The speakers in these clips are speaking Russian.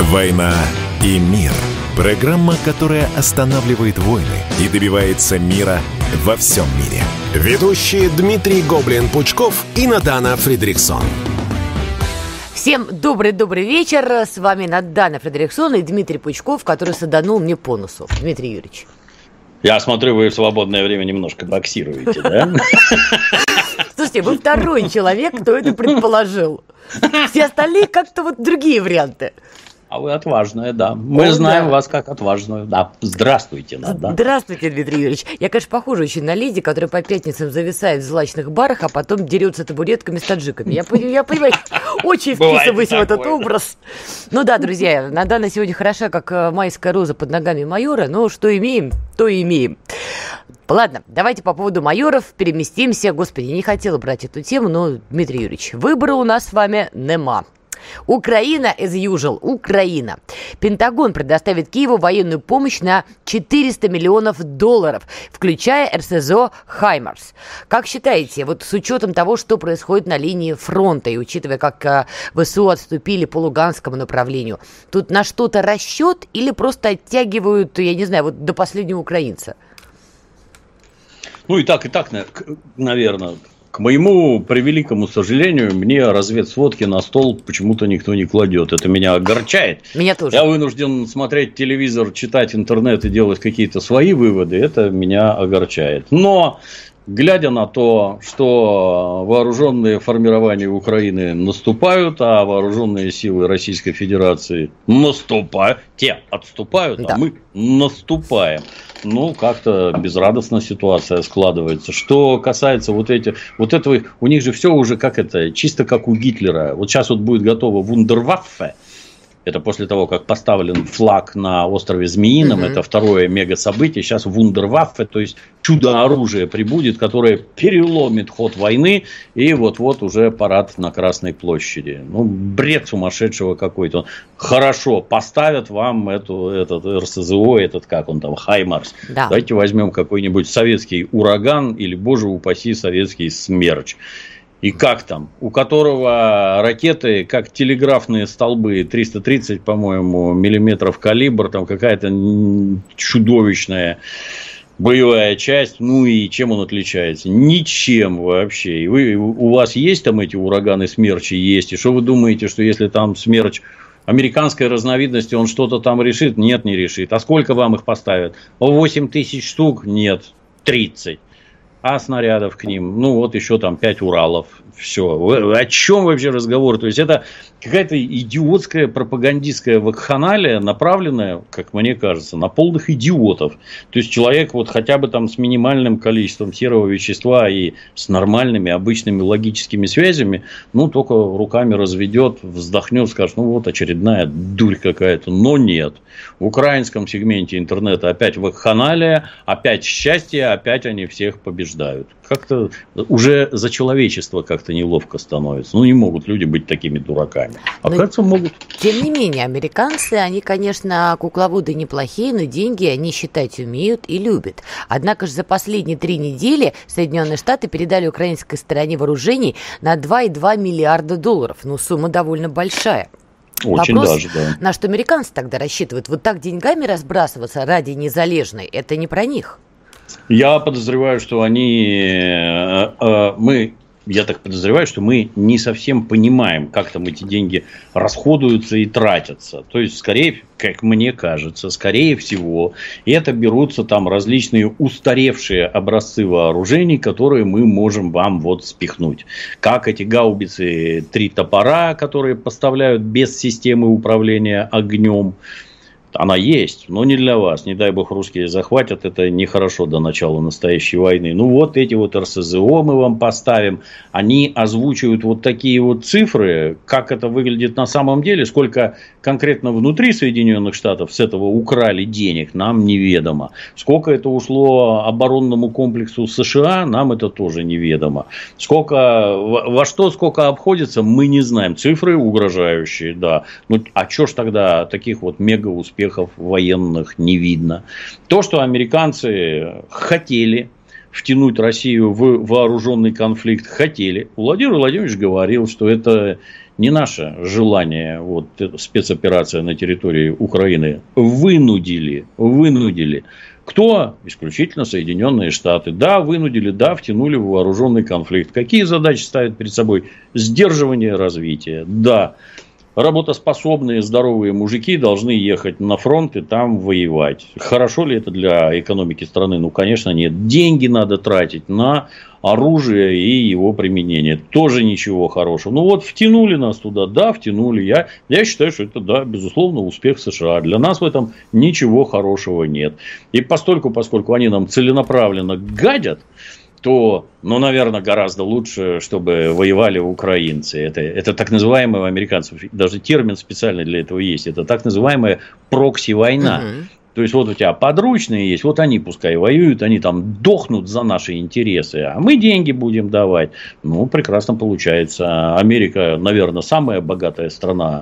«Война и мир». Программа, которая останавливает войны и добивается мира во всем мире. Ведущие Дмитрий Гоблин-Пучков и Надана Фридрихсон. Всем добрый вечер. С вами Надана Фридрихсон и Дмитрий Пучков, который саданул мне по носу. Дмитрий Юрьевич. Я смотрю, вы в свободное время немножко боксируете, да? Слушайте, вы второй человек, кто это предположил. Все остальные как-то вот другие варианты. А вы отважная, да. Мы знаем вас как отважную, да. Здравствуйте, да. Здравствуйте, Дмитрий Юрьевич. Я, конечно, похожа очень на леди, которая по пятницам зависает в злачных барах, а потом дерется табуретками с таджиками. Я понимаю, очень вписываюсь в этот образ. Ну да, друзья, Надана сегодня хороша, как майская роза под ногами майора, но что имеем, то и имеем. Ладно, давайте по поводу майоров переместимся. Господи, не хотела брать эту тему, но, Дмитрий Юрьевич, выбора у нас с вами нема. Украина, as usual, Украина. Пентагон предоставит Киеву военную помощь на $400 миллионов, включая РСЗО «Хаймарс». Как считаете, вот с учетом того, что происходит на линии фронта, и учитывая, как ВСУ отступили по Луганскому направлению, тут на что-то расчет или просто оттягивают, я не знаю, вот до последнего украинца? Ну и так, наверное. К моему превеликому сожалению, мне разведсводки на стол почему-то никто не кладет. Это меня огорчает. Меня тоже. Я вынужден смотреть телевизор, читать интернет и делать какие-то свои выводы. Это меня огорчает. Но, глядя на то, что вооруженные формирования Украины наступают, а вооруженные силы Российской Федерации наступают, те отступают, да. А мы наступаем. Ну, как-то безрадостная ситуация складывается. Что касается вот этого, у них же все уже чисто как у Гитлера. Вот сейчас вот будет готова вундерваффе. Это после того, как поставлен флаг на острове Змеином, это второе мега-событие. Сейчас вундерваффе, то есть чудо-оружие прибудет, которое переломит ход войны. И вот-вот уже парад на Красной площади. Ну, бред сумасшедшего какой-то. Хорошо, поставят вам этот РСЗО, как он там, «Хаймарс». Да. Давайте возьмем какой-нибудь советский «Ураган» или, боже упаси, советский «Смерч». И как там? У которого ракеты, как телеграфные столбы, 330, по-моему, миллиметров калибр, там какая-то чудовищная боевая часть. Ну и чем он отличается? Ничем вообще. И у вас есть там эти ураганы «Смерчи»? Есть. И что вы думаете, что если там «Смерч» американской разновидности, он что-то там решит? Нет, не решит. А сколько вам их поставят? 8 тысяч штук? Нет, 30. А снарядов к ним, ну вот еще там 5 Уралов, все. О чем вообще разговор? То есть это какая-то идиотская пропагандистская вакханалия, направленная, как мне кажется, на полных идиотов. То есть человек вот хотя бы там с минимальным количеством серого вещества и с нормальными обычными логическими связями, ну только руками разведет, вздохнет, скажет, ну вот очередная дурь какая-то. Но нет. В украинском сегменте интернета опять вакханалия, опять счастье, опять они всех побеждают. Как-то уже за человечество как-то неловко становится. Ну, не могут люди быть такими дураками. А кажется, могут. Тем не менее, американцы, они, конечно, кукловоды неплохие, но деньги они считать умеют и любят. Однако же за последние 3 недели Соединенные Штаты передали украинской стороне вооружений на $2,2 миллиарда. Ну, сумма довольно большая. Очень вопрос, даже, да. На что американцы тогда рассчитывают? Вот так деньгами разбрасываться ради незалежной, это не про них. Я подозреваю, что я так подозреваю, что мы не совсем понимаем, как там эти деньги расходуются и тратятся. То есть, скорее, как мне кажется, скорее всего, это берутся там различные устаревшие образцы вооружений, которые мы можем вам вот спихнуть. Как эти гаубицы 3 топора, которые поставляют без системы управления огнем. Она есть, но не для вас. Не дай бог русские захватят, это нехорошо до начала настоящей войны. Ну вот эти вот РСЗО мы вам поставим. Они озвучивают вот такие вот цифры, как это выглядит на самом деле, сколько конкретно внутри Соединенных Штатов с этого украли денег, нам неведомо. Сколько это ушло оборонному комплексу США, нам это тоже неведомо. Во что сколько обходится, мы не знаем. Цифры угрожающие, да. Ну, а что ж тогда таких вот мега успехов военных не видно? То, что американцы хотели втянуть Россию в вооруженный конфликт, хотели. Владимир Владимирович говорил, что это не наше желание, вот спецоперация на территории Украины, вынудили. Кто? Исключительно Соединенные Штаты. Да, вынудили, да, втянули в вооруженный конфликт. Какие задачи ставят перед собой? Сдерживание развития. Да, работоспособные, здоровые мужики должны ехать на фронт и там воевать. Хорошо ли это для экономики страны? Ну, конечно, нет. Деньги надо тратить на оружие и его применение. Тоже ничего хорошего. Ну, вот втянули нас туда. Да, втянули. Я считаю, что это, да, безусловно, успех США. Для нас в этом ничего хорошего нет. И поскольку они нам целенаправленно гадят, то, ну, наверное, гораздо лучше, чтобы воевали украинцы. Это так называемая у американцев, даже термин специальный для этого есть. Это так называемая прокси-война. То есть, вот у тебя подручные есть, вот они пускай воюют, они там дохнут за наши интересы, а мы деньги будем давать. Ну, прекрасно получается. Америка, наверное, самая богатая страна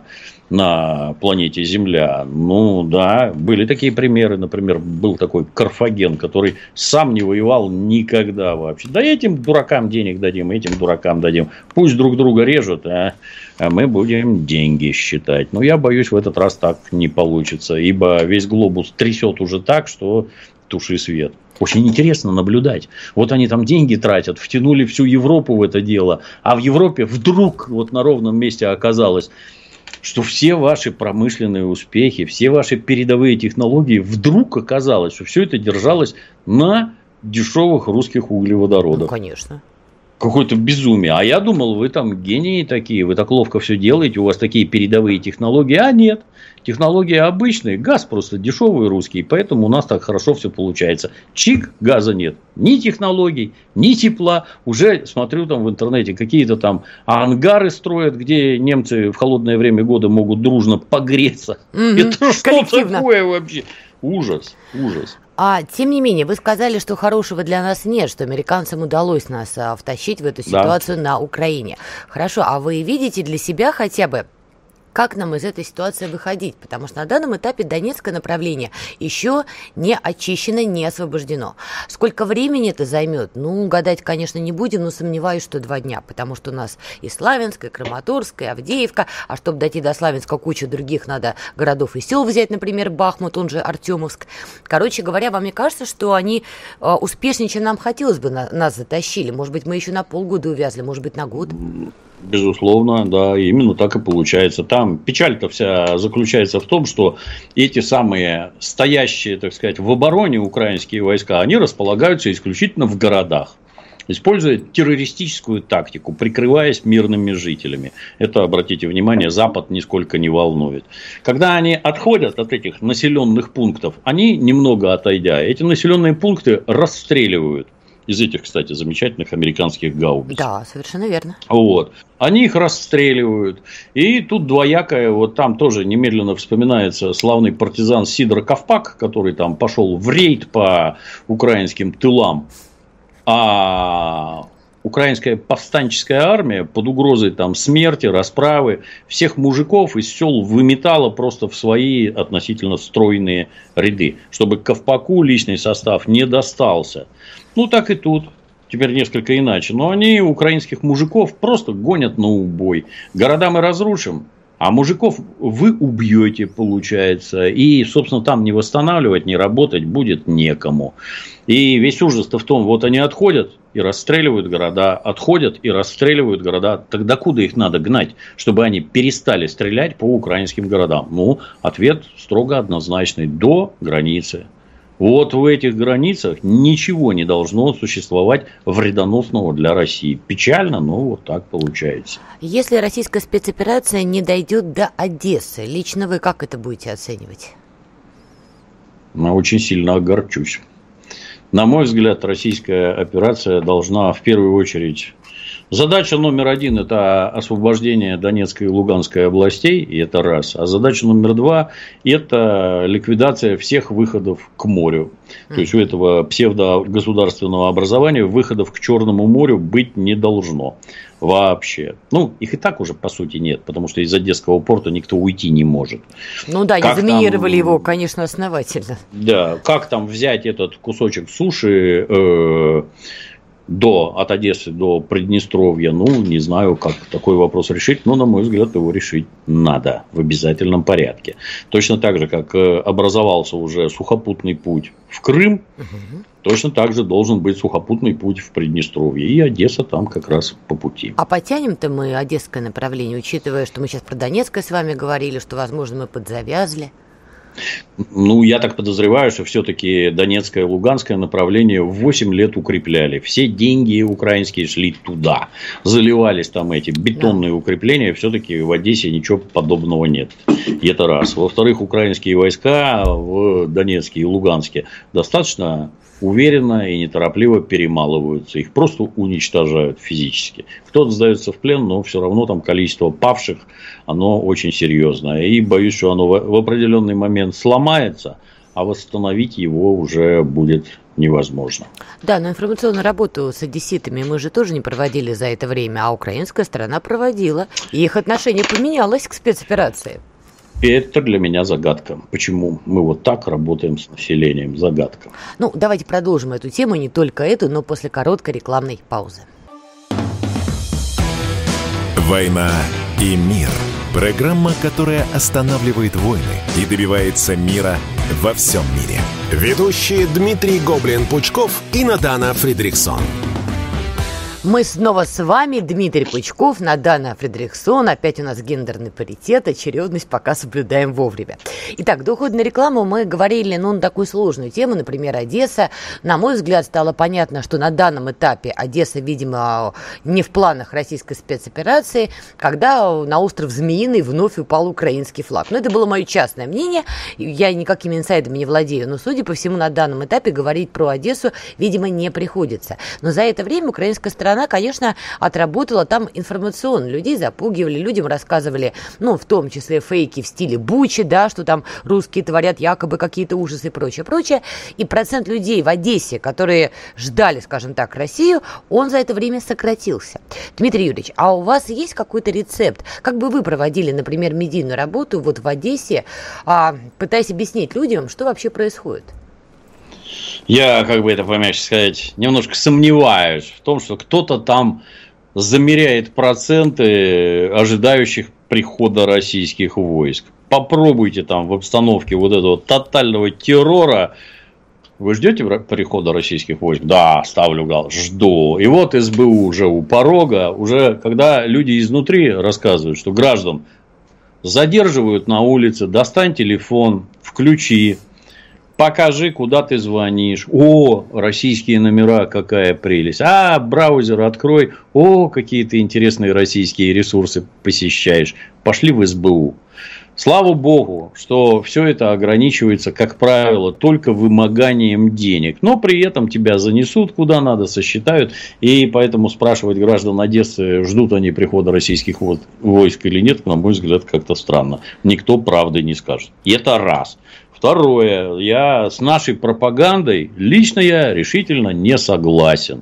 на планете Земля. Ну, да, были такие примеры. Например, был такой Карфаген, который сам не воевал никогда вообще. Да этим дуракам денег дадим, этим дуракам дадим. Пусть друг друга режут, а мы будем деньги считать. Но я боюсь, в этот раз так не получится. Ибо весь глобус трясет уже так, что туши свет. Очень интересно наблюдать. Вот они там деньги тратят, втянули всю Европу в это дело. А в Европе вдруг вот на ровном месте оказалось, что все ваши промышленные успехи, все ваши передовые технологии, вдруг оказалось, что все это держалось на дешевых русских углеводородах. Ну, конечно. Какое-то безумие. А я думал, вы там гении такие, вы так ловко все делаете, у вас такие передовые технологии. А нет, технологии обычные, газ просто дешевый русский, поэтому у нас так хорошо все получается. Чик, газа нет, ни технологий, ни тепла. Уже смотрю там в интернете, какие-то там ангары строят, где немцы в холодное время года могут дружно погреться. Это что такое вообще? Ужас, ужас. А тем не менее, вы сказали, что хорошего для нас нет, что американцам удалось нас втащить в эту ситуацию на Украине. Хорошо, а вы видите для себя хотя бы, как нам из этой ситуации выходить? Потому что на данном этапе Донецкое направление еще не очищено, не освобождено. Сколько времени это займет? Ну, гадать, конечно, не будем, но сомневаюсь, что 2 дня. Потому что у нас и Славянск, и Краматорск, и Авдеевка. А чтобы дойти до Славянска, кучу других надо городов и сел взять, например, Бахмут, он же Артемовск. Короче говоря, вам не кажется, что они успешнее, чем нам хотелось бы, нас затащили? Может быть, мы еще на полгода увязли, может быть, на год? Безусловно, да, именно так и получается. Там печаль-то вся заключается в том, что эти самые стоящие, так сказать, в обороне украинские войска, они располагаются исключительно в городах, используя террористическую тактику, прикрываясь мирными жителями. Это, обратите внимание, Запад нисколько не волнует. Когда они отходят от этих населенных пунктов, они, немного отойдя, эти населенные пункты расстреливают. Из этих, кстати, замечательных американских гаубиц. Да, совершенно верно. Вот. Они их расстреливают. И тут двоякое, вот там тоже немедленно вспоминается славный партизан Сидор Ковпак, который там пошел в рейд по украинским тылам. А украинская повстанческая армия под угрозой там смерти, расправы всех мужиков из сел выметала просто в свои относительно стройные ряды, чтобы Ковпаку личный состав не достался. Ну, так и тут. Теперь несколько иначе. Но они украинских мужиков просто гонят на убой. Города мы разрушим, а мужиков вы убьете, получается. И, собственно, там не восстанавливать, не работать будет некому. И весь ужас-то в том, вот они отходят и расстреливают города, отходят и расстреливают города. Тогда куда их надо гнать, чтобы они перестали стрелять по украинским городам? Ну, ответ строго однозначный. До границы. Вот в этих границах ничего не должно существовать вредоносного для России. Печально, но вот так получается. Если российская спецоперация не дойдет до Одессы, лично вы как это будете оценивать? Очень сильно огорчусь. На мой взгляд, российская операция должна в первую очередь... Задача номер 1 – это освобождение Донецкой и Луганской областей, и это раз. А задача номер 2 – это ликвидация всех выходов к морю. То есть, у этого псевдогосударственного образования выходов к Черному морю быть не должно вообще. Ну, их и так уже по сути нет, потому что из Одесского порта никто уйти не может. Ну да, не заминировали его, конечно, основательно. Да, как там взять этот кусочек суши от Одессы до Приднестровья, не знаю, как такой вопрос решить, но, на мой взгляд, его решить надо в обязательном порядке. Точно так же, как образовался уже сухопутный путь в Крым, точно так же должен быть сухопутный путь в Приднестровье. И Одесса там как раз по пути. А потянем-то мы одесское направление, учитывая, что мы сейчас про Донецкое с вами говорили, что, возможно, мы подзавязли? Я так подозреваю, что все-таки Донецкое и Луганское направление 8 лет укрепляли. Все деньги украинские шли туда. Заливались там эти бетонные укрепления. Все-таки в Одессе ничего подобного нет. И это раз. Во-вторых, украинские войска в Донецке и Луганске достаточно уверенно и неторопливо перемалываются. Их просто уничтожают физически. Кто-то сдается в плен, но все равно там количество павших, оно очень серьезное. И боюсь, что оно в определенный момент сломается, а восстановить его уже будет невозможно. Да, но информационную работу с одесситами мы же тоже не проводили за это время, а украинская сторона проводила. И их отношение поменялось к спецоперации. Это для меня загадка. Почему мы вот так работаем с населением? Загадка. Давайте продолжим эту тему, не только эту, но после короткой рекламной паузы. «Война и мир». Программа, которая останавливает войны и добивается мира во всем мире. Ведущие Дмитрий Гоблин-Пучков и Надана Фридрихсон. Мы снова с вами, Дмитрий Пучков, Надана Фридрихсон. Опять у нас гендерный паритет, очередность пока соблюдаем вовремя. Итак, до ухода на рекламу мы говорили на такую сложную тему, например, Одесса. На мой взгляд, стало понятно, что на данном этапе Одесса, видимо, не в планах российской спецоперации, когда на остров Змеиный вновь упал украинский флаг. Это было мое частное мнение, я никакими инсайдами не владею, но, судя по всему, на данном этапе говорить про Одессу, видимо, не приходится. Но за это время украинская сторона, конечно, отработала там информационно. Людей запугивали, людям рассказывали, в том числе фейки в стиле Бучи, да, что там русские творят якобы какие-то ужасы и прочее. И процент людей в Одессе, которые ждали, скажем так, Россию, он за это время сократился. Дмитрий Юрьевич, а у вас есть какой-то рецепт? Как бы вы проводили, например, медийную работу вот в Одессе, пытаясь объяснить людям, что вообще происходит? Я, это помягче сказать, немножко сомневаюсь в том, что кто-то там замеряет проценты ожидающих прихода российских войск. Попробуйте там в обстановке вот этого тотального террора. Вы ждете прихода российских войск? Да, ставлю галочку, жду. И вот СБУ уже у порога, уже когда люди изнутри рассказывают, что граждан задерживают на улице, достань телефон, включи. Покажи, куда ты звонишь. О, российские номера, какая прелесть. Браузер открой. О, какие ты интересные российские ресурсы посещаешь. Пошли в СБУ. Слава богу, что все это ограничивается, как правило, только вымоганием денег. Но при этом тебя занесут куда надо, сосчитают. И поэтому спрашивать граждан Одессы, ждут они прихода российских войск или нет, на мой взгляд, как-то странно. Никто правды не скажет. И это раз. Второе, я с нашей пропагандой лично я решительно не согласен.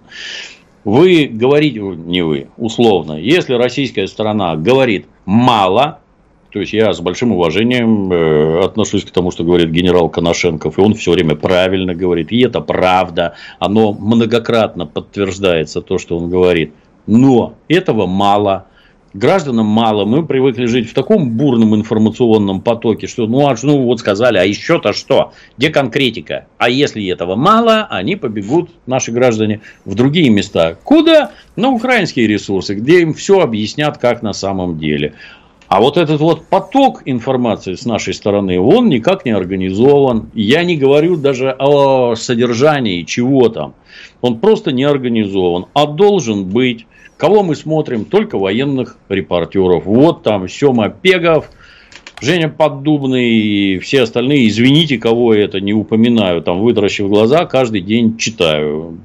Вы говорите, не вы, условно, если российская сторона говорит мало, то есть я с большим уважением отношусь к тому, что говорит генерал Коношенков, и он все время правильно говорит, и это правда, оно многократно подтверждается то, что он говорит, но этого мало. Гражданам мало, мы привыкли жить в таком бурном информационном потоке, что вот сказали, а еще-то что? Где конкретика? А если этого мало, они побегут, наши граждане, в другие места. Куда? На украинские ресурсы, где им все объяснят, как на самом деле. А вот этот вот поток информации с нашей стороны, он никак не организован. Я не говорю даже о содержании, чего там. Он просто не организован, а должен быть. Кого мы смотрим? Только военных репортеров. Вот там Сема Пегов, Женя Поддубный и все остальные. Извините, кого я это не упоминаю. Там, вытаращив глаза, каждый день читаю.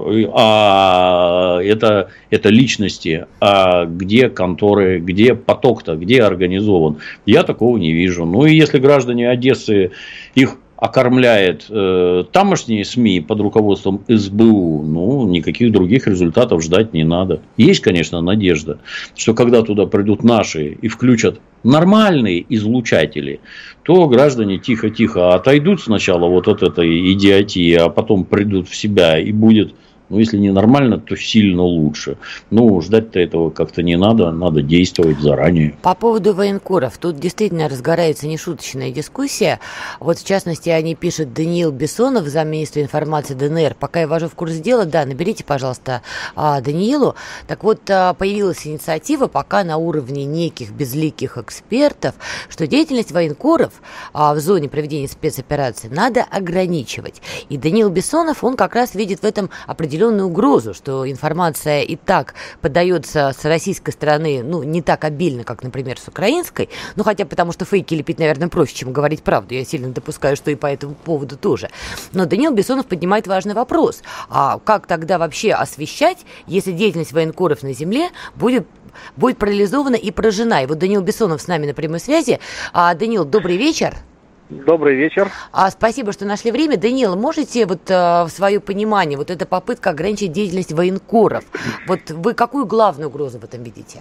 А это личности. А где конторы? Где поток-то? Где организован? Я такого не вижу. Ну и если граждане Одессы их окормляет тамошние СМИ под руководством СБУ, никаких других результатов ждать не надо. Есть, конечно, надежда, что когда туда придут наши и включат нормальные излучатели, то граждане тихо-тихо отойдут сначала вот от этой идиотии, а потом придут в себя и будет Ну, если не нормально, то сильно лучше. Ну, ждать-то этого как-то не надо. Надо действовать заранее. По поводу военкоров. Тут действительно разгорается нешуточная дискуссия. Вот, в частности, они пишут: Даниил Бессонов, замминистра информации ДНР. Пока я ввожу в курс дела, да, наберите, пожалуйста, Даниилу. Так вот, появилась инициатива пока на уровне неких безликих экспертов, что деятельность военкоров в зоне проведения спецоперации надо ограничивать. И Даниил Бессонов, он как раз видит в этом определенную угрозу, что информация и так подается с российской стороны, ну, не так обильно, как, например, с украинской, ну, хотя потому что фейки лепить, наверное, проще, чем говорить правду. Я сильно допускаю, что и по этому поводу тоже. Но Даниил Бессонов поднимает важный вопрос. А как тогда вообще освещать, если деятельность военкоров на земле будет парализована и поражена? И вот Даниил Бессонов с нами на прямой связи. Даниил, добрый вечер. Добрый вечер. Спасибо, что нашли время. Даниил, можете вот в свое понимание, вот эта попытка ограничить деятельность военкоров, вот вы какую главную угрозу в этом видите?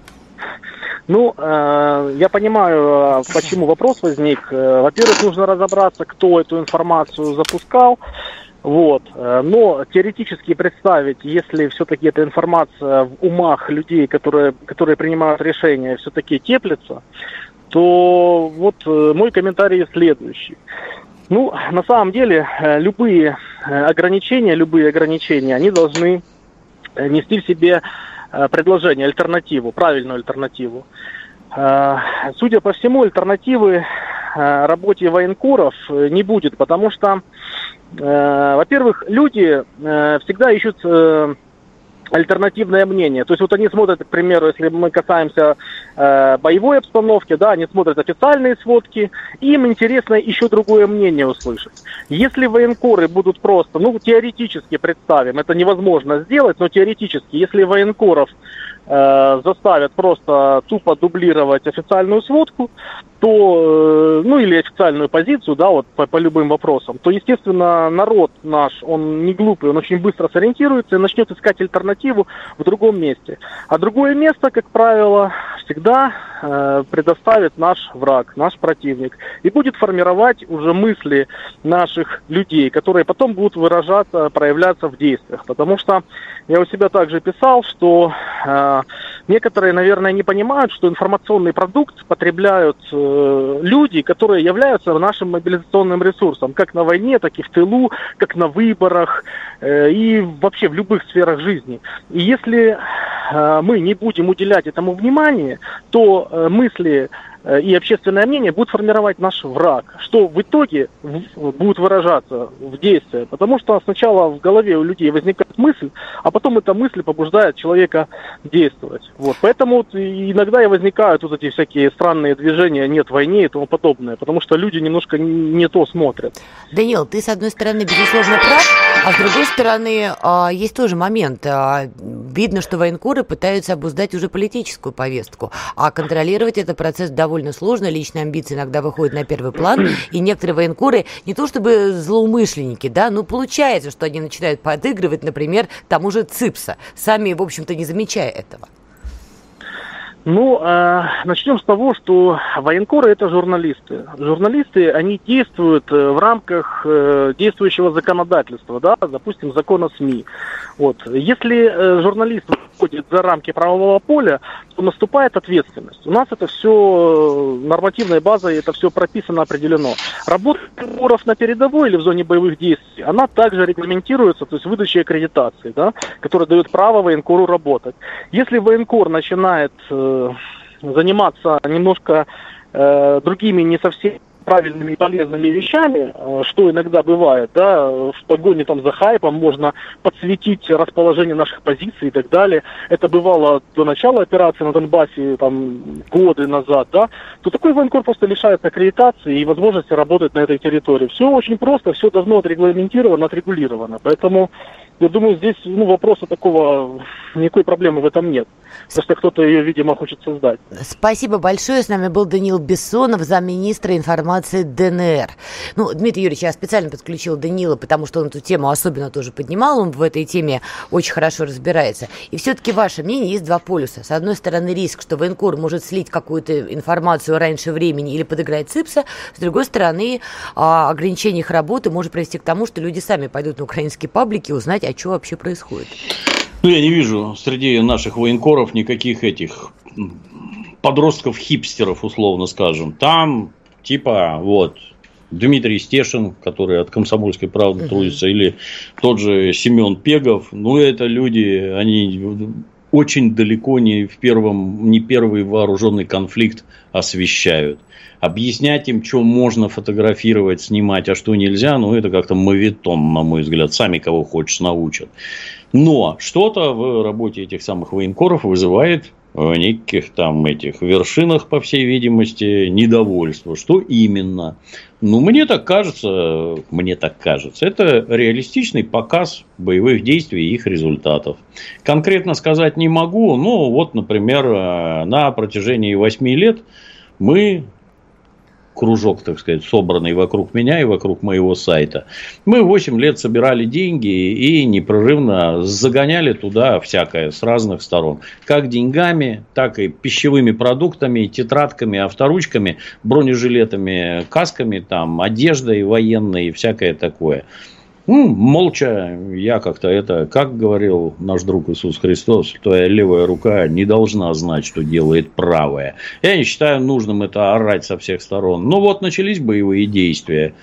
Ну, я понимаю, почему вопрос возник. Во-первых, нужно разобраться, кто эту информацию запускал. Вот. Но теоретически представить, если все-таки эта информация в умах людей, которые принимают решения, все-таки теплится, то вот мой комментарий следующий. Ну, на самом деле, любые ограничения, они должны нести в себе предложение, альтернативу, правильную альтернативу. Судя по всему, альтернативы работе военкоров не будет, потому что, во-первых, люди всегда ищут альтернативное мнение. То есть вот они смотрят, к примеру, если мы касаемся боевой обстановки, да, они смотрят официальные сводки, им интересно еще другое мнение услышать. Если военкоры будут просто, ну, теоретически представим, это невозможно сделать, но теоретически, если военкоров заставят просто тупо дублировать официальную сводку, то, ну, или официальную позицию, да, вот по любым вопросам, то, естественно, народ наш, он не глупый, он очень быстро сориентируется и начнет искать альтернативу в другом месте. А другое место, как правило, всегда предоставит наш враг, наш противник, и будет формировать уже мысли наших людей, которые потом будут выражаться, проявляться в действиях. Потому что я у себя также писал, что некоторые, наверное, не понимают, что информационный продукт потребляют люди, которые являются нашим мобилизационным ресурсом, как на войне, так и в тылу, как на выборах и вообще в любых сферах жизни. И если мы не будем уделять этому внимания, то мысли и общественное мнение будут формировать наш враг, что в итоге будет выражаться в действии. Потому что сначала в голове у людей возникает мысль, а потом эта мысль побуждает человека действовать. Вот. Поэтому иногда и возникают вот эти всякие странные движения «нет войны» и тому подобное, потому что люди немножко не то смотрят. Даниил, ты, с одной стороны, безусловно, прав, а с другой стороны, есть тоже момент. Видно, что военкоры пытаются обуздать уже политическую повестку, а контролировать этот процесс довольно сложно, личные амбиции иногда выходят на первый план, и некоторые военкоры не то чтобы злоумышленники, да, но получается, что они начинают подыгрывать, например, тому же ЦИПСа, сами, в общем-то, не замечая этого. Ну, начнем с того, что военкоры – это журналисты. Журналисты, они действуют в рамках действующего законодательства, да, допустим, закона СМИ. Вот. Если журналист выходит за рамки правового поля, то наступает ответственность. У нас это все нормативной базой, это все прописано, определено. Работа военкоров на передовой или в зоне боевых действий, она также регламентируется, то есть выдачей аккредитации, да, которая дает право военкору работать. Если военкор начинает заниматься немножко другими, не совсем правильными и полезными вещами, что иногда бывает, да, в погоне там за хайпом можно подсветить расположение наших позиций и так далее. Это бывало до начала операции на Донбассе, там, годы назад, да, то такой военкор просто лишается аккредитации и возможности работать на этой территории. Все очень просто, все давно отрегламентировано, отрегулировано. Поэтому, я думаю, здесь, ну, вопроса такого, никакой проблемы в этом нет. Просто кто-то ее, видимо, хочет создать. Спасибо большое. С нами был Даниил Бессонов, замминистра информации ДНР. Ну, Дмитрий Юрьевич, я специально подключил Даниила, потому что он эту тему особенно тоже поднимал. Он в этой теме очень хорошо разбирается. И все-таки ваше мнение, есть два полюса. С одной стороны, риск, что военкор может слить какую-то информацию раньше времени или подыграть ЦИПСа. С другой стороны, ограничение их работы может привести к тому, что люди сами пойдут на украинские паблики узнать, понимать, а что вообще происходит. Ну, я не вижу среди наших военкоров никаких этих подростков-хипстеров, условно скажем. Там типа вот Дмитрий Стешин, который от «Комсомольской правды» трудится, или тот же Семен Пегов. Ну, это люди, они очень далеко не первый вооруженный конфликт освещают. Объяснять им, что можно фотографировать, снимать, а что нельзя, ну, это как-то моветон, на мой взгляд. Сами кого хочешь научат. Но что-то в работе этих самых военкоров вызывает в неких там этих вершинах, по всей видимости, недовольство. Что именно? Ну, мне так кажется, это реалистичный показ боевых действий и их результатов. Конкретно сказать не могу, но вот, например, на протяжении 8 лет мы, кружок, так сказать, собранный вокруг меня и вокруг моего сайта, мы 8 лет собирали деньги и непрерывно загоняли туда всякое с разных сторон. Как деньгами, так и пищевыми продуктами, тетрадками, авторучками, бронежилетами, касками, там, одеждой военной и всякое такое. Ну, молча я как-то это, как говорил наш друг Иисус Христос, твоя левая рука не должна знать, что делает правая. Я не считаю нужным это орать со всех сторон. Ну, вот начались боевые действия.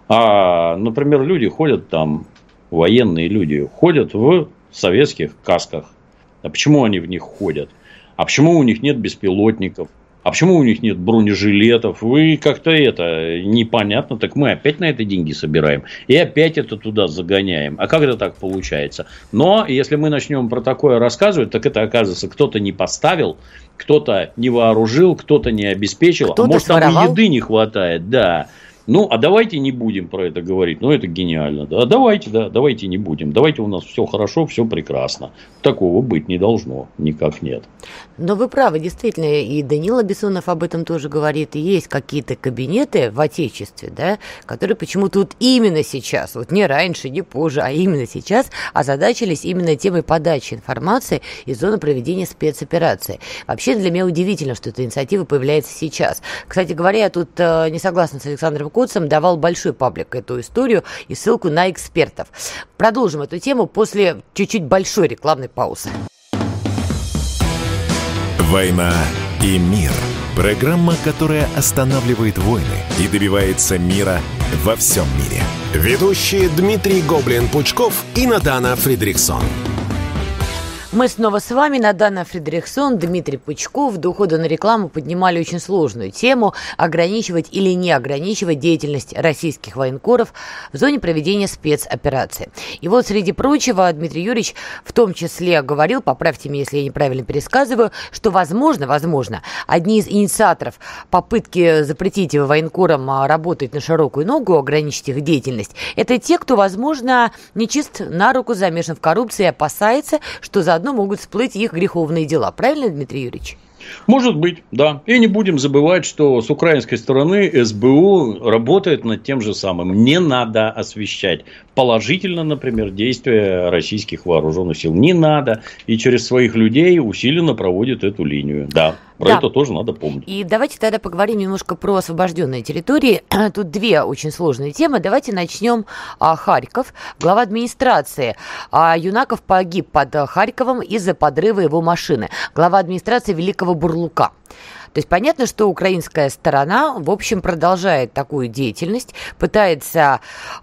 А, например, люди ходят там, военные люди, ходят в советских касках. А почему они в них ходят? А почему у них нет беспилотников? А почему у них нет бронежилетов? Вы как-то это непонятно. Так мы опять на это деньги собираем. И опять это туда загоняем. А как это так получается? Но если мы начнем про такое рассказывать, так это оказывается, кто-то не поставил, кто-то не вооружил, кто-то не обеспечил. Кто-то а может, своровал? там и еды не хватает. Да. Ну, а давайте не будем про это говорить. Ну, это гениально. Да, давайте не будем. Давайте у нас все хорошо, все прекрасно. Такого быть не должно. Никак нет. Но вы правы, действительно, и Данила Бессонов об этом тоже говорит. И есть какие-то кабинеты в Отечестве, да, которые почему-то вот именно сейчас, вот не раньше, не позже, а именно сейчас озадачились именно темой подачи информации из зоны проведения спецоперации. Вообще для меня удивительно, что эта инициатива появляется сейчас. Кстати говоря, я тут не согласна с Александром Коцем, давал большой паблик эту историю и ссылку на экспертов. Продолжим эту тему после чуть-чуть большой рекламной паузы. «Война и мир». Программа, которая останавливает войны и добивается мира во всем мире. Ведущие Дмитрий Гоблин-Пучков и Надана Фридрихсон. Мы снова с вами, Надана Фридрихсон, Дмитрий Пучков. До ухода на рекламу поднимали очень сложную тему – ограничивать или не ограничивать деятельность российских военкоров в зоне проведения спецоперации. И вот, среди прочего, Дмитрий Юрьевич в том числе говорил, поправьте меня, если я неправильно пересказываю, что, возможно, одни из инициаторов попытки запретить военкорам работать на широкую ногу, ограничить их деятельность, это те, кто, возможно, нечист на руку, замешан в коррупции и опасается, что заодно могут всплыть их греховные дела. Правильно, Дмитрий Юрьевич? Может быть, да. И не будем забывать, что с украинской стороны СБУ работает над тем же самым. Не надо освещать положительно, например, действия российских вооруженных сил. Не надо. И через своих людей усиленно проводит эту линию. Да. Про это тоже надо помнить. И давайте тогда поговорим немножко про освобожденные территории. Тут две очень сложные темы. Давайте начнем. Харьков. Глава администрации Юнаков погиб под Харьковом из-за подрыва его машины. Глава администрации Великого Бурлука. То есть понятно, что украинская сторона, в общем, продолжает такую деятельность, пытается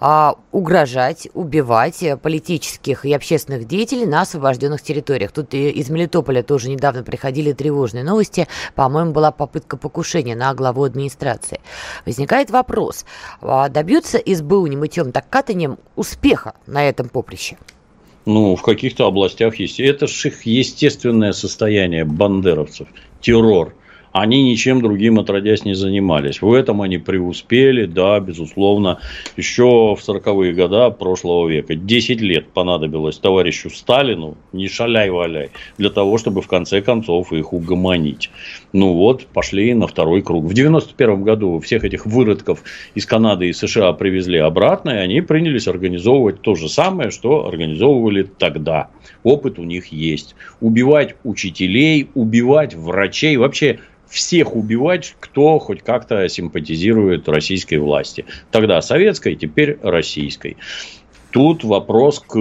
угрожать, убивать политических и общественных деятелей на освобожденных территориях. Тут из Мелитополя тоже недавно приходили тревожные новости. По-моему, была попытка покушения на главу администрации. Возникает вопрос, добьется СБУ не мытьем, так катанием успеха на этом поприще? Ну, в каких-то областях есть. Это же их естественное состояние бандеровцев. Террор. Они ничем другим отродясь не занимались. В этом они преуспели, да, безусловно, еще в 40-е годы прошлого века. 10 лет понадобилось товарищу Сталину, не шаляй-валяй, для того, чтобы в конце концов их угомонить. Ну вот, пошли на второй круг. В 91 году всех этих выродков из Канады и США привезли обратно, и они принялись организовывать то же самое, что организовывали тогда. Опыт у них есть. Убивать учителей, убивать врачей, вообще всех убивать, кто хоть как-то симпатизирует российской власти. Тогда советской, теперь российской. Тут вопрос к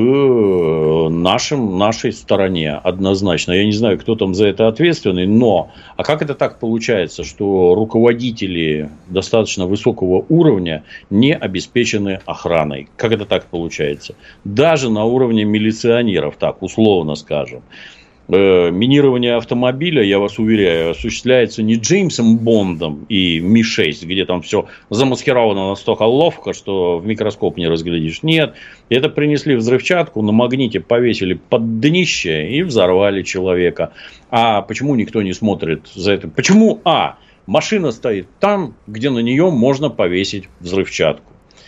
нашей стороне однозначно. Я не знаю, кто там за это ответственный, но а как это так получается, что руководители достаточно высокого уровня не обеспечены охраной? Как это так получается? Даже на уровне милиционеров, так условно скажем. Минирование автомобиля, я вас уверяю, осуществляется не Джеймсом Бондом и Ми-6, где там все замаскировано настолько ловко, что в микроскоп не разглядишь. Нет, это принесли взрывчатку, на магните повесили под днище и взорвали человека. А почему никто не смотрит за это? Почему, машина стоит там, где на нее можно повесить взрывчатку?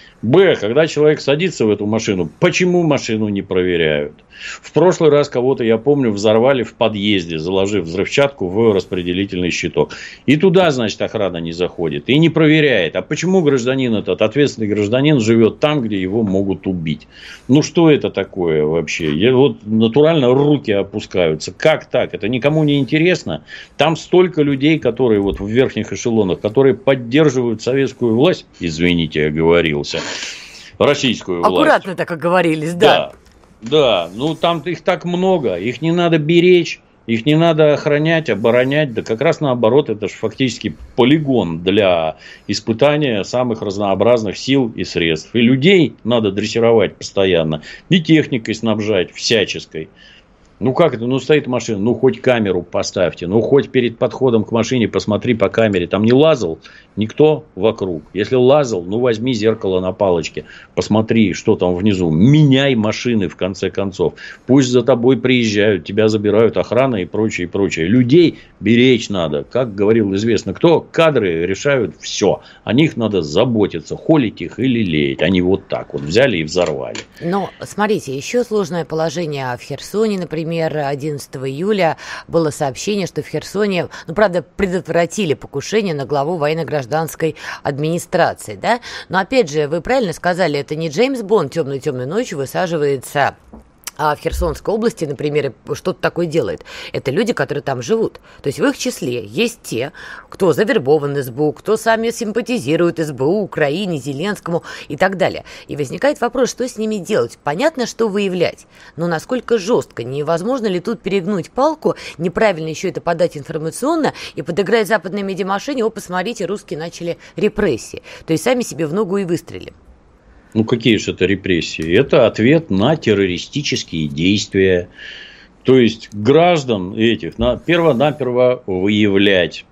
Б, когда человек садится в эту машину, почему машину не проверяют? В прошлый раз кого-то, я помню, взорвали в подъезде, заложив взрывчатку в распределительный щиток. И туда, значит, охрана не заходит и не проверяет. А почему гражданин этот, ответственный гражданин, живет там, где его могут убить? Ну, что это такое вообще? Вот натурально руки опускаются. Как так? Это никому не интересно. Там столько людей, которые вот в верхних эшелонах, которые поддерживают советскую власть. Извините, оговорился. Российскую власть. Аккуратно так оговорились, да. Да, ну там их так много, их не надо беречь, их не надо охранять, оборонять, да как раз наоборот, это же фактически полигон для испытания самых разнообразных сил и средств. И людей надо дрессировать постоянно, и техникой снабжать всяческой. Ну как это? Ну стоит машина, ну хоть камеру поставьте, ну хоть перед подходом к машине посмотри по камере, там не лазал никто вокруг. Если лазал, ну возьми зеркало на палочке, посмотри, что там внизу, меняй машины в конце концов. Пусть за тобой приезжают, тебя забирают охрана и прочее, и прочее. Людей беречь надо, как говорил известно кто, кадры решают все. О них надо заботиться, холить их или лелеять. Они вот так вот взяли и взорвали. Но смотрите, еще сложное положение в Херсоне, например. 11 июля было сообщение, что в Херсоне, ну, правда, предотвратили покушение на главу военно-гражданской администрации, да? Но, опять же, вы правильно сказали, это не Джеймс Бонд темной-темной ночью высаживается в Херсонской области, например, что-то такое делает. Это люди, которые там живут. То есть в их числе есть те, кто завербован СБУ, кто сами симпатизирует СБУ, Украине, Зеленскому и так далее. И возникает вопрос, что с ними делать. Понятно, что выявлять, но насколько жестко, невозможно ли тут перегнуть палку, неправильно еще это подать информационно и подыграть западной медиамашине, посмотрите, русские начали репрессии. То есть сами себе в ногу и выстрелили. Ну, какие же это репрессии? Это ответ на террористические действия. То есть, граждан этих перво-наперво выявлять.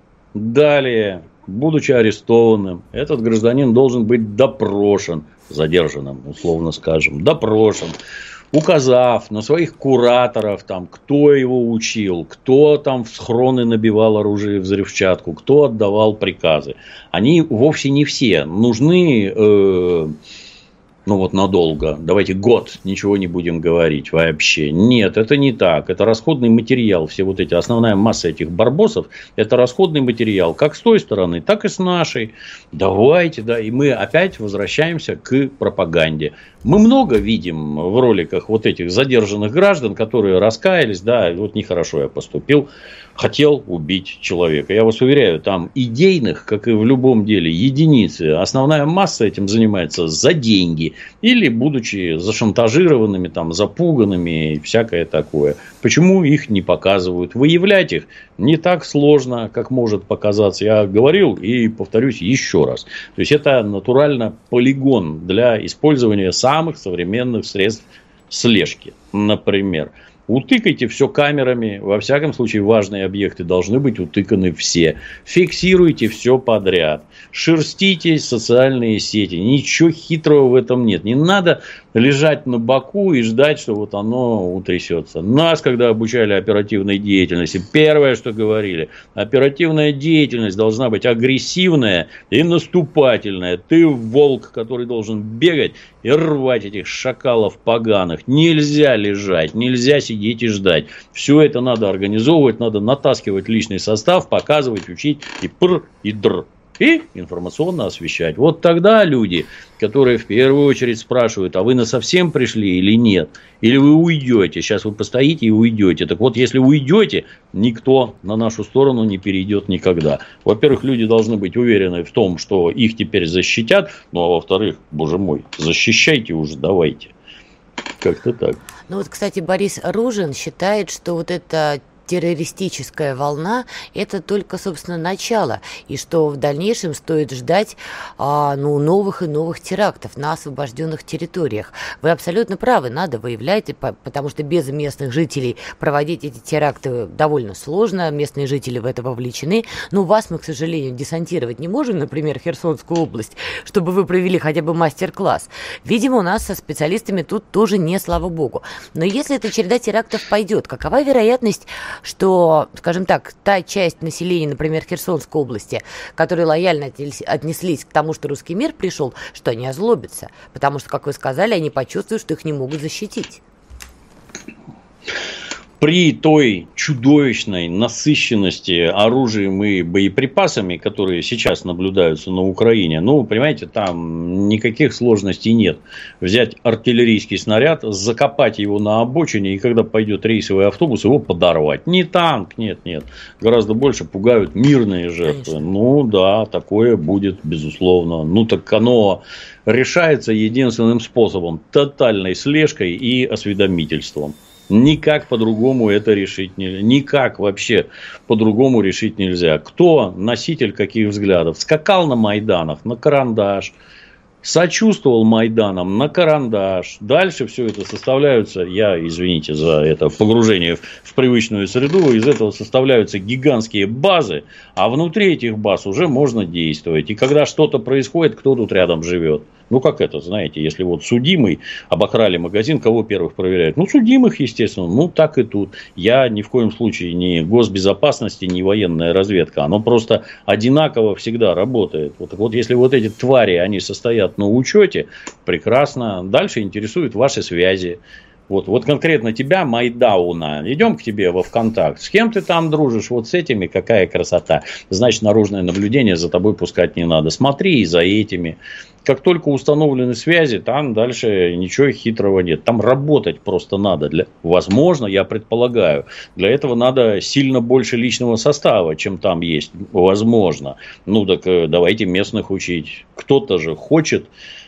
Далее, будучи арестованным, этот гражданин должен быть допрошен, задержанным, условно скажем, допрошен, указав на своих кураторов, там, кто его учил, кто там в схроны набивал оружие и взрывчатку, кто отдавал приказы. Они вовсе не все нужны... Ну вот надолго, давайте год ничего не будем говорить вообще. Нет, это не так. Это расходный материал. Все вот эти, основная масса этих барбосов, это расходный материал. Как с той стороны, так и с нашей. Давайте, да. И мы опять возвращаемся к пропаганде. Мы много видим в роликах вот этих задержанных граждан, которые раскаялись. Да, вот нехорошо я поступил. Хотел убить человека. Я вас уверяю, там идейных, как и в любом деле, единицы. Основная масса этим занимается за деньги. Или будучи зашантажированными, там, запуганными и всякое такое. Почему их не показывают? Выявлять их не так сложно, как может показаться. Я говорил и повторюсь еще раз. То есть это натурально полигон для использования самых современных средств слежки. Например. Утыкайте все камерами. Во всяком случае, важные объекты должны быть утыканы все. Фиксируйте все подряд. Шерстите социальные сети. Ничего хитрого в этом нет. Не надо лежать на боку и ждать, что вот оно утрясется. Нас, когда обучали оперативной деятельности, первое, что говорили, оперативная деятельность должна быть агрессивная и наступательная. Ты волк, который должен бегать и рвать этих шакалов поганых. Нельзя лежать, нельзя сидеть и ждать. Все это надо организовывать, надо натаскивать личный состав, показывать, учить и пр, и др. И информационно освещать. Вот тогда люди, которые в первую очередь спрашивают, а вы насовсем пришли или нет? Или вы уйдете? Сейчас вы постоите и уйдете. Так вот, если уйдете, никто на нашу сторону не перейдет никогда. Во-первых, люди должны быть уверены в том, что их теперь защитят. Ну, а во-вторых, боже мой, защищайте уже, давайте. Как-то так. Ну вот, кстати, Борис Ружин считает, что вот это террористическая волна – это только, собственно, начало, и что в дальнейшем стоит ждать новых и новых терактов на освобожденных территориях. Вы абсолютно правы, надо выявлять, потому что без местных жителей проводить эти теракты довольно сложно, местные жители в это вовлечены, но вас мы, к сожалению, десантировать не можем, например, в Херсонскую область, чтобы вы провели хотя бы мастер-класс. Видимо, у нас со специалистами тут тоже не, слава богу. Но если эта череда терактов пойдет, какова вероятность, что, скажем так, та часть населения, например, Херсонской области, которые лояльно отнеслись к тому, что русский мир пришел, что они озлобятся? Потому что, как вы сказали, они почувствуют, что их не могут защитить. При той чудовищной насыщенности оружием и боеприпасами, которые сейчас наблюдаются на Украине, понимаете, там никаких сложностей нет. Взять артиллерийский снаряд, закопать его на обочине, и когда пойдет рейсовый автобус, его подорвать. Не танк, нет. Гораздо больше пугают мирные жертвы. Конечно. Да, такое будет, безусловно. Так оно решается единственным способом – тотальной слежкой и осведомительством. Никак по-другому это решить нельзя. Никак вообще по-другому решить нельзя. Кто носитель каких взглядов? Скакал на Майданах, на карандаш. Сочувствовал Майданам, на карандаш. Дальше все это составляются, извините за это погружение в привычную среду, из этого составляются гигантские базы, а внутри этих баз уже можно действовать. И когда что-то происходит, кто тут рядом живет? Как это, знаете, если судимый обокрали магазин, кого первых проверяют? Судимых, естественно, так и тут. Я ни в коем случае не госбезопасности, не военная разведка. Оно просто одинаково всегда работает. Вот если эти твари, они состоят на учете, прекрасно. Дальше интересуют ваши связи. Вот конкретно тебя, Майдауна, идем к тебе во ВКонтакт. С кем ты там дружишь? С этими какая красота. Значит, наружное наблюдение за тобой пускать не надо. Смотри и за этими. Как только установлены связи, там дальше ничего хитрого нет. Там работать просто надо. Возможно, я предполагаю, для этого надо сильно больше личного состава, чем там есть. Возможно. Так давайте местных учить. Кто-то же хочет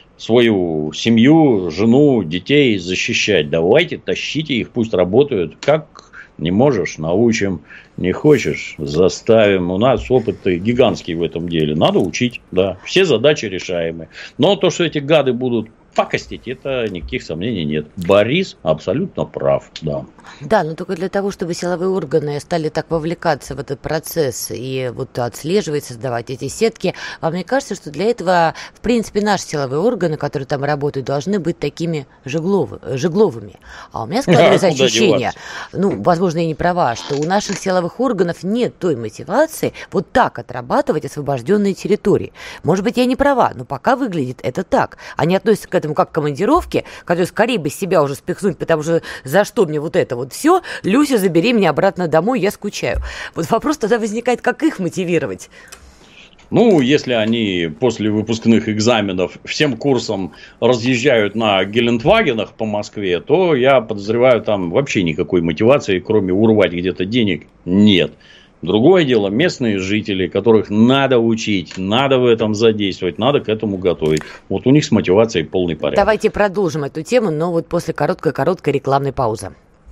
свою семью, жену, детей защищать. Давайте, тащите их, пусть работают. Как не можешь, научим. Не хочешь, заставим. У нас опыт гигантский в этом деле. Надо учить, да. Все задачи решаемы. Но то, что эти гады будут пакостить, это никаких сомнений нет. Борис абсолютно прав, да. Да, но только для того, чтобы силовые органы стали так вовлекаться в этот процесс и отслеживать, создавать эти сетки, вам не кажется, что для этого, в принципе, наши силовые органы, которые там работают, должны быть такими жегловыми? А у меня складывается ощущение, возможно, я не права, что у наших силовых органов нет той мотивации так отрабатывать освобожденные территории. Может быть, я не права, но пока выглядит это так. Они относятся к этому как к командировке, которую скорее бы себя уже спихнуть, потому что за что мне это все, Люся, забери меня обратно домой, я скучаю. Вопрос тогда возникает, как их мотивировать? Если они после выпускных экзаменов всем курсом разъезжают на Гелендвагенах по Москве, то я подозреваю, там вообще никакой мотивации, кроме урвать где-то денег, нет. Другое дело, местные жители, которых надо учить, надо в этом задействовать, надо к этому готовить. У них с мотивацией полный порядок. Давайте продолжим эту тему, но после короткой рекламной паузы.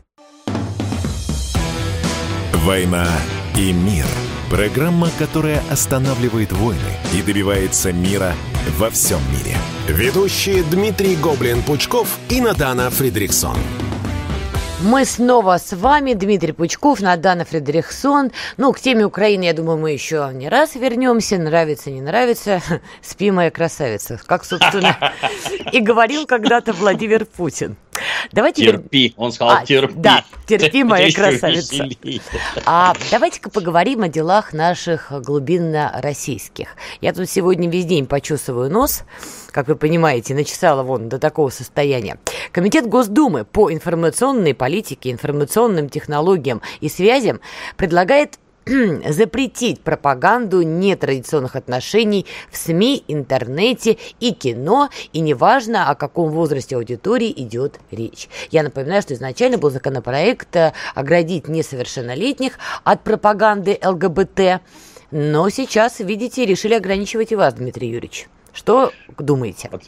«Война и мир». Программа, которая останавливает войны и добивается мира во всем мире. Ведущие Дмитрий Гоблин-Пучков и Надана Фридрихсон. Мы снова с вами, Дмитрий Пучков, Надана Фридрихсон. К теме Украины, я думаю, мы еще не раз вернемся. Нравится, не нравится. Спи, моя красавица. Как, собственно, и говорил когда-то Владимир Путин. Терпи, он сказал, терпи. Да, терпи, моя красавица. Давайте-ка поговорим о делах наших глубинно-российских. Я тут сегодня весь день почесываю нос, как вы понимаете, начесала до такого состояния. Комитет Госдумы по информационной политике, информационным технологиям и связям предлагает запретить пропаганду нетрадиционных отношений в СМИ, интернете и кино, и неважно, о каком возрасте аудитории идет речь. Я напоминаю, что изначально был законопроект оградить несовершеннолетних от пропаганды ЛГБТ, но сейчас, видите, решили ограничивать и вас, Дмитрий Юрьевич. Что думаете?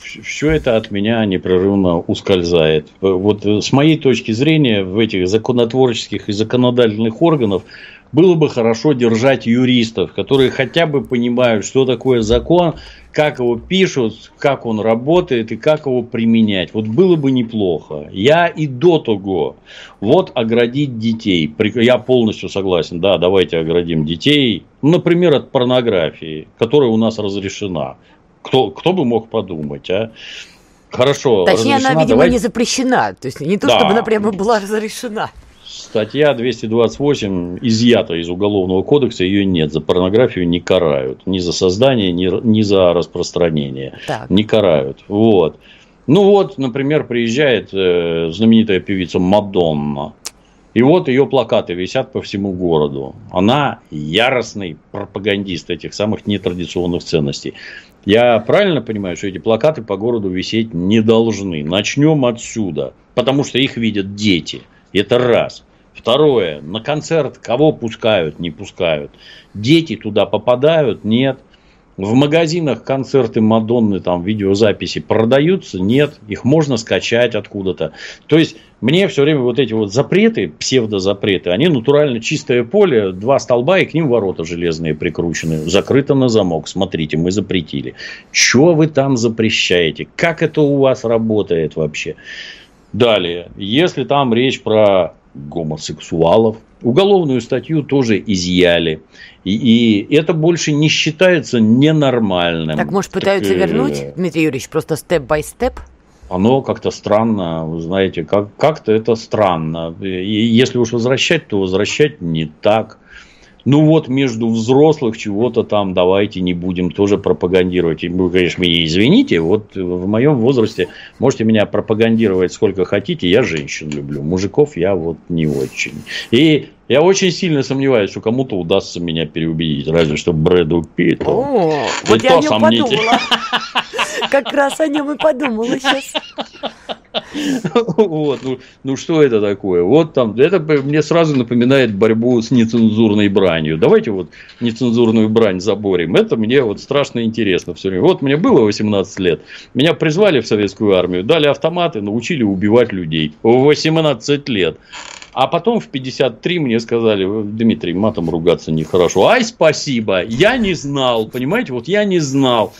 все это от меня непрерывно ускользает. Вот с моей точки зрения, в этих законотворческих и законодательных органах было бы хорошо держать юристов, которые хотя бы понимают, что такое закон, как его пишут, как он работает и как его применять. Вот было бы неплохо. Я и до того. Вот оградить детей. Я полностью согласен. Да, давайте оградим детей. Например, от порнографии, которая у нас разрешена. Кто бы мог подумать, а? Хорошо. Точнее, она, видимо, не запрещена. То есть не то, чтобы она прямо была разрешена. Статья 228 изъята из Уголовного кодекса, ее нет. За порнографию не карают. Ни за создание, ни за распространение. Так. Не карают. Вот. Ну вот, например, приезжает знаменитая певица Мадонна. И вот ее плакаты висят по всему городу. Она яростный пропагандист этих самых нетрадиционных ценностей. Я правильно понимаю, что эти плакаты по городу висеть не должны? Начнем отсюда. Потому что их видят дети. Это раз. Второе. На концерт кого пускают, не пускают. Дети туда попадают? Нет. В магазинах концерты Мадонны, там видеозаписи продаются? Нет. Их можно скачать откуда-то. То есть, мне все время вот эти вот запреты, псевдозапреты, они натурально чистое поле, 2 столба и к ним ворота железные прикручены. Закрыто на замок. Смотрите, мы запретили. Что вы там запрещаете? Как это у вас работает вообще? Далее, если там речь про гомосексуалов, уголовную статью тоже изъяли. И это больше не считается ненормальным. Так, может, пытаются вернуть, Дмитрий Юрьевич, просто степ-бай-степ? Оно как-то странно, вы знаете, как-то это странно. И если уж возвращать, то возвращать не так. Ну вот между взрослых чего-то там давайте не будем тоже пропагандировать. И вы, конечно, меня извините, вот в моем возрасте можете меня пропагандировать сколько хотите, я женщин люблю, мужиков я вот не очень. И я очень сильно сомневаюсь, что кому-то удастся меня переубедить, разве что Брэду Питту. О, вот я о нем подумала. Как раз о нем и подумала сейчас. Вот, ну что это такое? Вот там, это мне сразу напоминает борьбу с нецензурной бранью. Давайте вот нецензурную брань заборем. Это мне вот страшно интересно все время. Вот мне было 18 лет, меня призвали в советскую армию, дали автоматы, научили убивать людей. В 18 лет. А потом в 53 мне сказали: Дмитрий, матом ругаться нехорошо. Ай, спасибо, я не знал, понимаете, вот я не знал.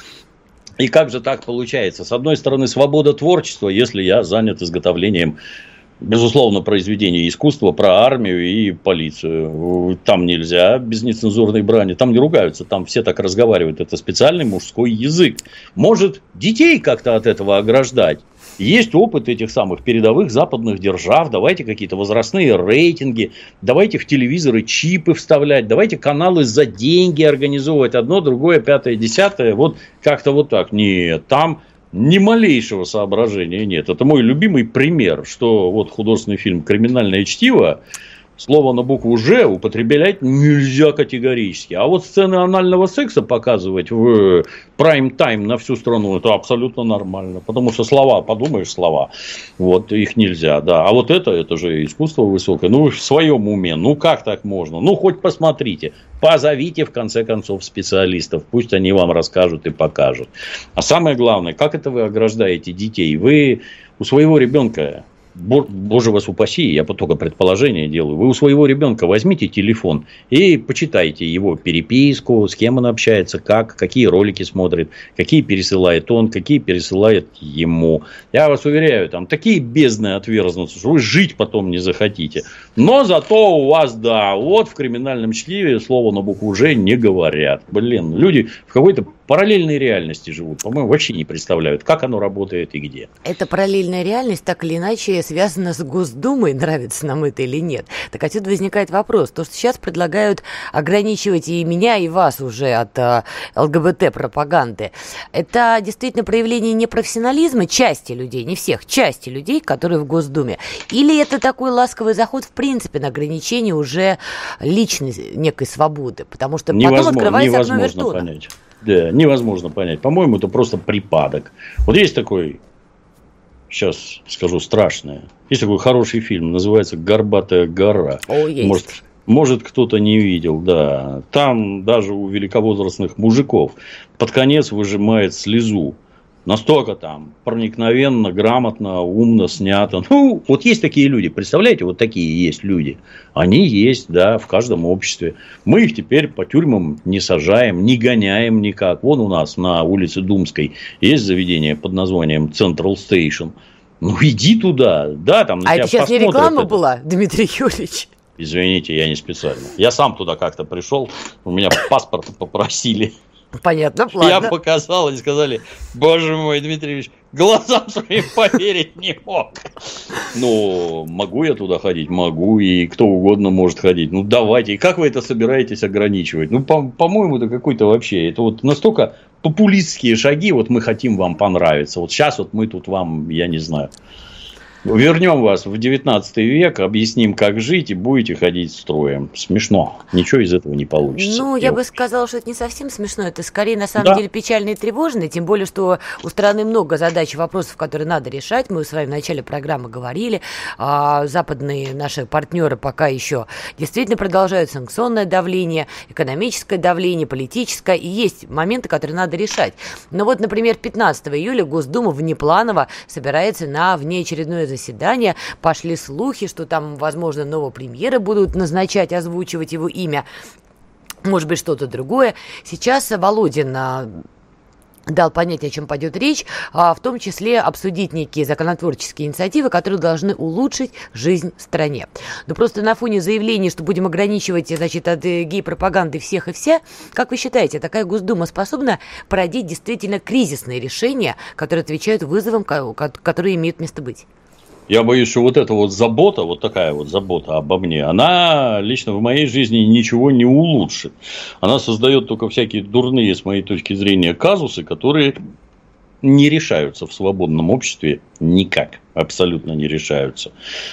И как же так получается? С одной стороны, свобода творчества, если я занят изготовлением, безусловно, произведения искусства про армию и полицию. Там нельзя без нецензурной брани. Там не ругаются, там все так разговаривают. Это специальный мужской язык. Может, детей как-то от этого ограждать? Есть опыт этих самых передовых западных держав. Давайте какие-то возрастные рейтинги. Давайте в телевизоры чипы вставлять. Давайте каналы за деньги организовывать. Одно, другое, пятое, десятое. Вот как-то вот так. Нет, там ни малейшего соображения нет. Это мой любимый пример, что вот художественный фильм «Криминальное чтиво», слово на букву «Ж» употреблять нельзя категорически. А вот сцены анального секса показывать в прайм-тайм на всю страну — это абсолютно нормально. Потому что слова, подумаешь, слова, вот их нельзя, да. А вот это же искусство высокое. Ну, вы в своем уме, ну как так можно? Ну, хоть посмотрите, позовите в конце концов специалистов, пусть они вам расскажут и покажут. А самое главное, как это вы ограждаете детей? Вы у своего ребенка, боже вас упаси, я только предположение делаю, вы у своего ребенка возьмите телефон и почитайте его переписку, с кем он общается, какие ролики смотрит, какие пересылает он, какие пересылает ему. Я вас уверяю, там такие бездны отверзнутся, что вы жить потом не захотите. Но зато у вас, да, вот в «Криминальном чтиве» слово на букву «Ж» не говорят. Блин, люди в какой-то параллельной реальности живут. По-моему, вообще не представляют, как оно работает и где. Эта параллельная реальность так или иначе связана с Госдумой, нравится нам это или нет. Так отсюда возникает вопрос. То, что сейчас предлагают ограничивать и меня, и вас уже от ЛГБТ-пропаганды, это действительно проявление непрофессионализма части людей, не всех, части людей, которые в Госдуме? Или это такой ласковый заход в принципе на ограничение уже личной некой свободы? Потому что потом открывается окно Вертуна. Понять. Да, невозможно понять. По-моему, это просто припадок. Вот есть такой, сейчас скажу страшное, есть такой хороший фильм, называется «Горбатая гора». Может, кто-то не видел, да. Там даже у великовозрастных мужиков под конец выжимает слезу Настолько там проникновенно, грамотно, умно снято. Ну, вот есть такие люди. Представляете, вот такие есть люди. Они есть, да, в каждом обществе. Мы их теперь по тюрьмам не сажаем, не гоняем никак. Вон у нас на улице Думской есть заведение под названием Central Station. Ну, иди туда. Да, там на тебя это сейчас не реклама это. была, Дмитрий Юрьевич? Извините, я не специально. Я сам туда как-то пришел. У меня паспорт попросили. Понятно, ладно. Я показал, и сказали: боже мой, Дмитрий Ильич, глазам своим поверить не мог. Ну, могу я туда ходить? Могу, и кто угодно может ходить. Ну, давайте. И как вы это собираетесь ограничивать? Ну, по-моему, это какой-то вообще, это вот настолько популистские шаги, вот мы хотим вам понравиться. Вот сейчас вот мы тут вам, я не знаю, вернем вас в 19 век, объясним, как жить, и будете ходить строем. Смешно. Ничего из этого не получится. Ну, я бы сказала, что это не совсем смешно. Это скорее, на самом деле, печально и тревожно. Тем более, что у страны много задач и вопросов, которые надо решать. Мы с вами в начале программы говорили. Западные наши партнеры пока еще действительно продолжают санкционное давление, экономическое давление, политическое. И есть моменты, которые надо решать. Но вот, например, 15 июля Госдума внепланово собирается на внеочередное заседание. Пошли слухи, что там, возможно, нового премьера будут назначать, озвучивать его имя. Может быть, что-то другое. Сейчас Володин дал понять, о чем пойдет речь, в том числе обсудить некие законотворческие инициативы, которые должны улучшить жизнь в стране. Но просто на фоне заявлений, что будем ограничивать, значит, от гей-пропаганды всех и вся, как вы считаете, такая Госдума способна породить действительно кризисные решения, которые отвечают вызовам, которые имеют место быть? Я боюсь, что вот эта вот забота, вот такая вот забота обо мне, она лично в моей жизни ничего не улучшит. Она создает только всякие дурные, с моей точки зрения, казусы, которые не решаются в свободном обществе никак. Абсолютно не решаются.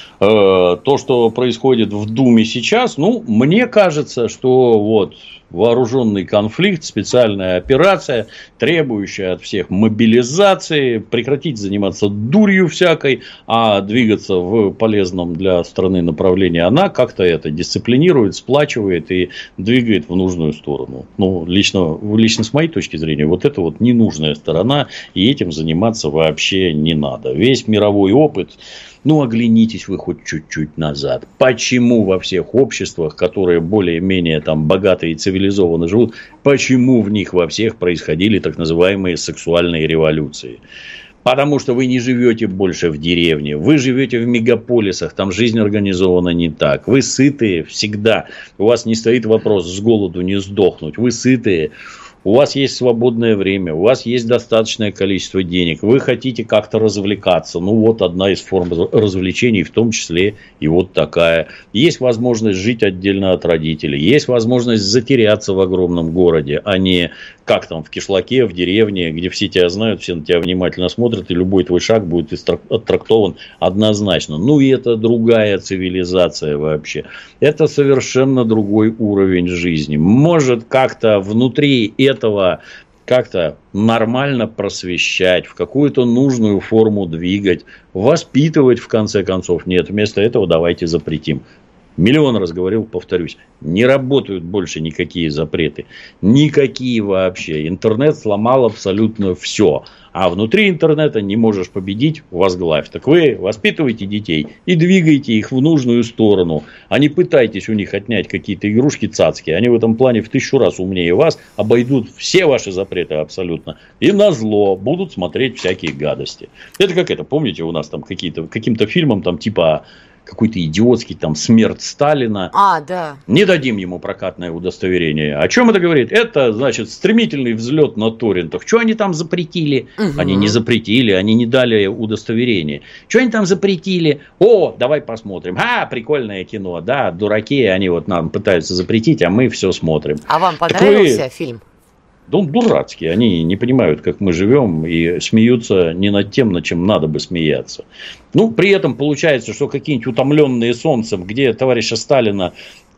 То, что происходит в Думе сейчас, ну, мне кажется, что вот вооруженный конфликт, специальная операция, требующая от всех мобилизации, прекратить заниматься дурью всякой, а двигаться в полезном для страны направлении, она как-то это дисциплинирует, сплачивает и двигает в нужную сторону. Ну, лично с моей точки зрения, вот это вот ненужная сторона, и этим заниматься вообще не надо. Весь мировой опыт, ну, оглянитесь вы хоть чуть-чуть назад. Почему во всех обществах, которые более-менее там богато и цивилизованно живут, почему в них во всех происходили так называемые сексуальные революции? Потому что вы не живете больше в деревне, вы живете в мегаполисах, там жизнь организована не так. Вы сытые всегда, у вас не стоит вопрос с голоду не сдохнуть, вы сытые. У вас есть свободное время, у вас есть достаточное количество денег, вы хотите как-то развлекаться. Ну, вот одна из форм развлечений, в том числе и вот такая. Есть возможность жить отдельно от родителей, есть возможность затеряться в огромном городе, а не как там в кишлаке, в деревне, где все тебя знают, все на тебя внимательно смотрят, и любой твой шаг будет оттрактован однозначно. Ну, и это другая цивилизация вообще. Это совершенно другой уровень жизни. Может, как-то внутри этого как-то нормально просвещать, в какую-то нужную форму двигать, воспитывать, в конце концов. Нет, вместо этого давайте запретим. Миллион раз говорил, повторюсь, не работают больше никакие запреты. Никакие вообще. Интернет сломал абсолютно все. А внутри интернета не можешь победить, возглавь. Так вы воспитывайте детей и двигайте их в нужную сторону. А не пытайтесь у них отнять какие-то игрушки цацки. Они в этом плане в 1000 раз умнее вас. Обойдут все ваши запреты абсолютно. И назло будут смотреть всякие гадости. Это как это, помните, у нас там каким-то фильмом там типа... какой-то идиотский там смерть Сталина. Да. Не дадим ему прокатное удостоверение. О чем это говорит? Это, значит, стремительный взлет на торрентах. Что они там запретили? Угу. Они не запретили, они не дали удостоверение. Что они там запретили? О, давай посмотрим. Прикольное кино. Да, дураки, они вот нам пытаются запретить, а мы все смотрим. А вам понравился фильм? Да он дурацкий. Они не понимают, как мы живем, и смеются не над тем, над чем надо бы смеяться. Ну, при этом получается, что какие-нибудь утомленные солнцем, где товарища Сталина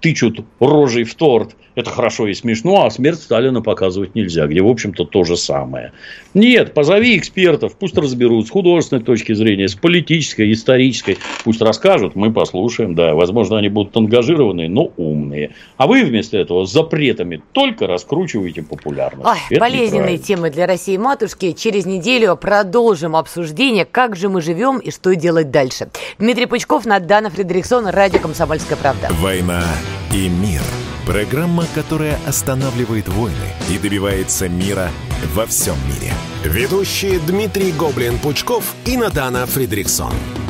тычут рожей в торт. Это хорошо и смешно, а смерть Сталина показывать нельзя, где, в общем-то, то же самое. Нет, позови экспертов, пусть разберут с художественной точки зрения, с политической, исторической. Пусть расскажут, мы послушаем, да. Возможно, они будут ангажированные, но умные. А вы вместо этого с запретами только раскручиваете популярность. Ой, болезненные темы для России, матушки. Через неделю продолжим обсуждение, как же мы живем и что делать дальше. Дмитрий Пучков, Надана Фридрихсон, радио «Комсомольская правда». «Война и мир». Программа, которая останавливает войны и добивается мира во всем мире. Ведущие Дмитрий Гоблин-Пучков и Надана Фридрихсон.